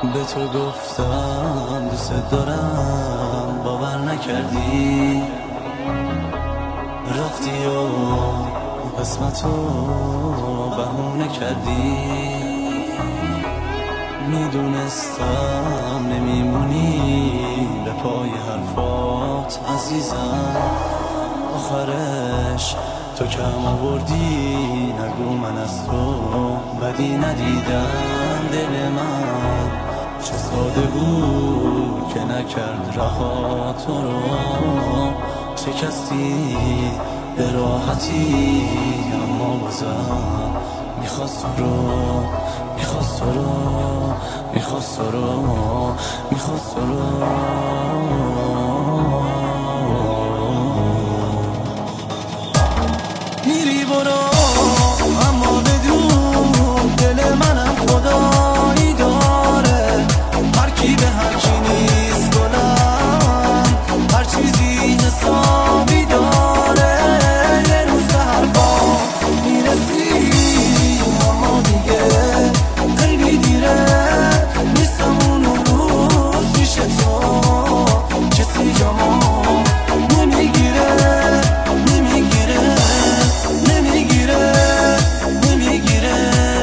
به تو گفتم دوست دارم، باور نکردی، رفتی و قسمتو بهونه کردی. میدونستم نمیمونی به پای حرفات عزیزم، آخرش تو کم آوردی. نگو من از تو بدی ندیدم، دل من چه ساده بود که نکرد رها تو رو. شکستی به راحتی، اما بازم میخواست تو رو، میخواست تو رو، میخواست تو رو، میخواست تو رو. میری برو اما بدون دل منم خدایی داره. هر کی به هر کی نیست گلم، هر چیزی حسابی داره. یه روز به حرفا میرسی اما دیگه خیلی دیره. نیستم اون روز پیش تو، کسی جامو نمیگیره، نمیگیره، نمیگیره، نمیگیره.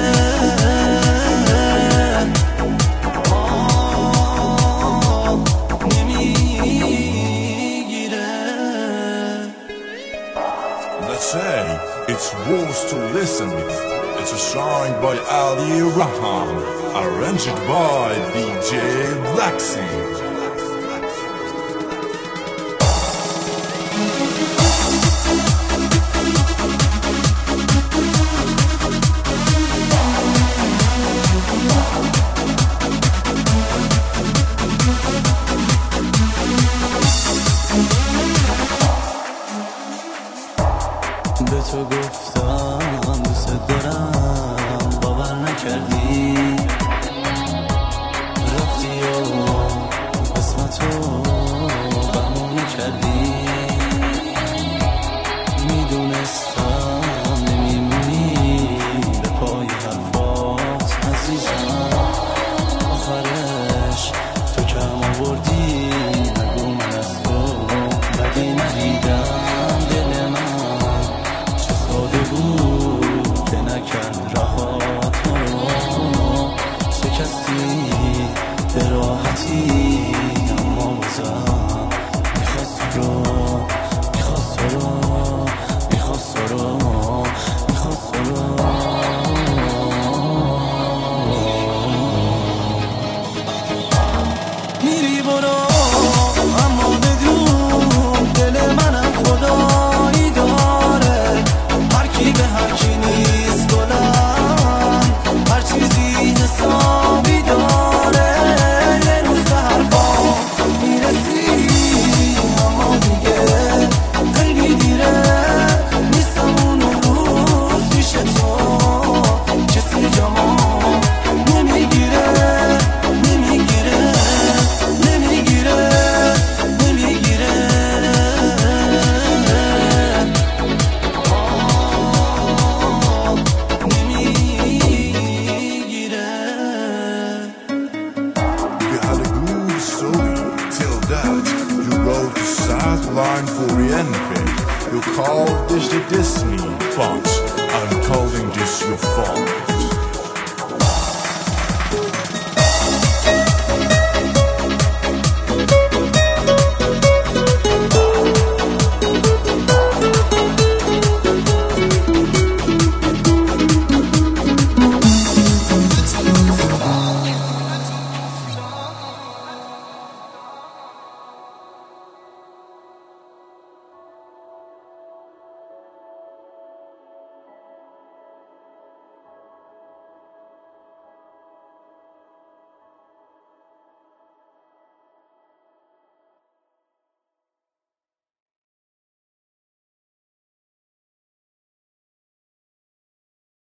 Let's say it's worth to listen. It's a song by Ali Rahman, arranged by DJ Blacksy. به تو گفتم دوست دارم، باور نکردی، رفتی و قسمتو بهونه کردی. میدونستم نمیمونی به پای حرفات عزیزم، آخرش تو کم آوردی. نگو من از تو بدی ندیدم، دل من چه ساده بود که نکرد رها تو رو. شکستی به راحتی، اما بازم میخواست تو رو، میخواست تو رو، میخواست تو رو، میخواست تو رو. میری برو اما بدون دل منم خدایی داره. هر کی به هر کی نیست گلم، هر چیزی حسابی داره. یه روز به حرفا میرسی اما دیگه خیلی دیره. نیستم اون روز پیش تو، کسی جامو نمیگیره، نمیگیره، نمیگیره، نمیگیره. You had a good story till that you wrote a sad line for the envy. You called this the Disney, but I'm calling this your fault.